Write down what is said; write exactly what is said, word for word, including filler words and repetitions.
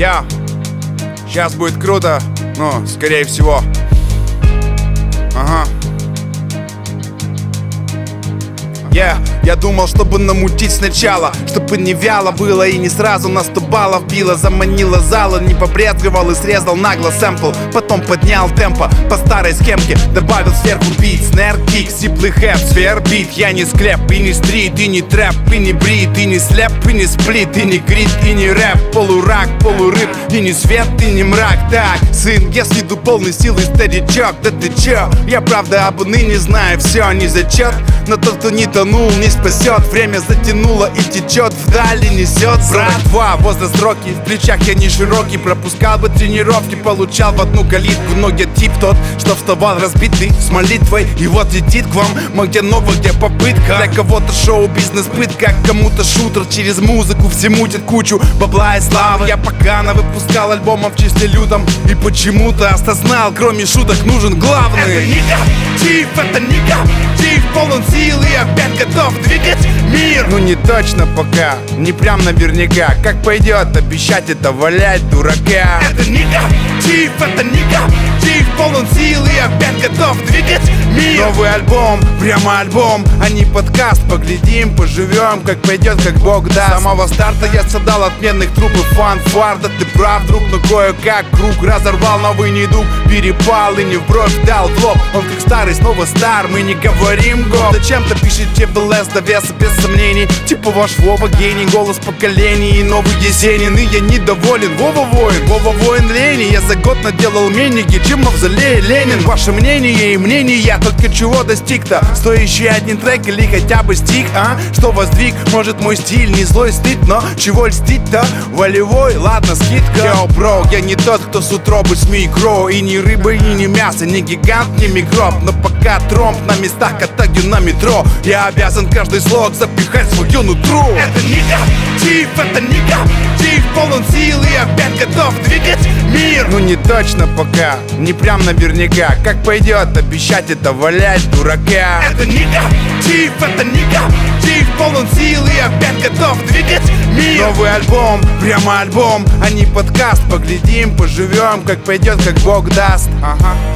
Я, сейчас будет круто, ну, скорее всего. Ага. Yeah. Я думал, чтобы намутить сначала, чтобы не вяло было и не сразу на сто баллов било. Заманила зала, не побрезговал и срезал нагло сэмпл. Потом поднял темпо по старой схемке, добавил сверху бит, снэр, кик, сиплый хэп, свербит. Я не склеп, и не стрит, и не трэп, и не брит, и не слеп, и не сплит, и не грит, и не рэп. Полурак, полурыб, и не свет, и не мрак. Так, сын, я с виду полный силы старичок. Да ты чё? Я правда об ныне знаю все, не зачет. Но тот, кто не тонул, не спасет. Время затянуло и течет вдали, несет. Братва, возраст роки, в плечах я не широкий. Пропускал бы тренировки, получал в одну калитку. Но я тип тот, что вставал разбитый с молитвой. И вот летит к вам, мы где ново, где попытка. Для кого-то шоу-бизнес пытка, кому-то шутер. Через музыку все мутят кучу бабла и славы. Я пока выпускал альбомов в числе лютом. И почему-то осознал, кроме шуток нужен главный. Это негатив, это негатив, полон сил и опять готов двигать мир. Ну не точно пока, не прям наверняка. Как пойдет, обещать это валять дурака. Это негатив, это негатив, полон сил и опять готов двигать мир. Новый альбом, прямо альбом, а не подкаст. Поглядим, поживем, как пойдет, как Бог даст. С самого старта я страдал отменных труп и фанфар. Да ты прав, друг, но кое-как круг разорвал новый недуг. Перепал и не в бровь дал в лоб. Он как старый, снова стар, мы не говорим гоп. Зачем-то пишите в ЛС до веса без сомнений. Типа ваш Вова гений, голос поколений и новый Есенин. И я недоволен, Вова воин, Вова воин лени. Я за год наделал менники, чем мавзолей Ленин. Ваше мнение и мнение, я только чего достиг-то? Стоящий один трек или хотя бы стих, а? Что воздвиг, может мой стиль не злой стыд, но чего льстить-то? Волевой, ладно, скидка. Йоу, бро, я не тот, кто с утробы с микро. И не рыба, и не мясо, не гигант, не микроб. Но пока тромб на местах катаю на метро, я обязан каждый слог запихать в свою нутро. Это негатив, это негатив, полон сил и опять готов двигать мир. Ну не точно пока, не прям наверняка. Как пойдет, обещать это валять дурака. Это негатив, это негатив, полон сил и опять готов двигать мир. Новый альбом, прямо альбом, а не подкаст. Поглядим, поживем, как пойдет, как Бог даст. Ага.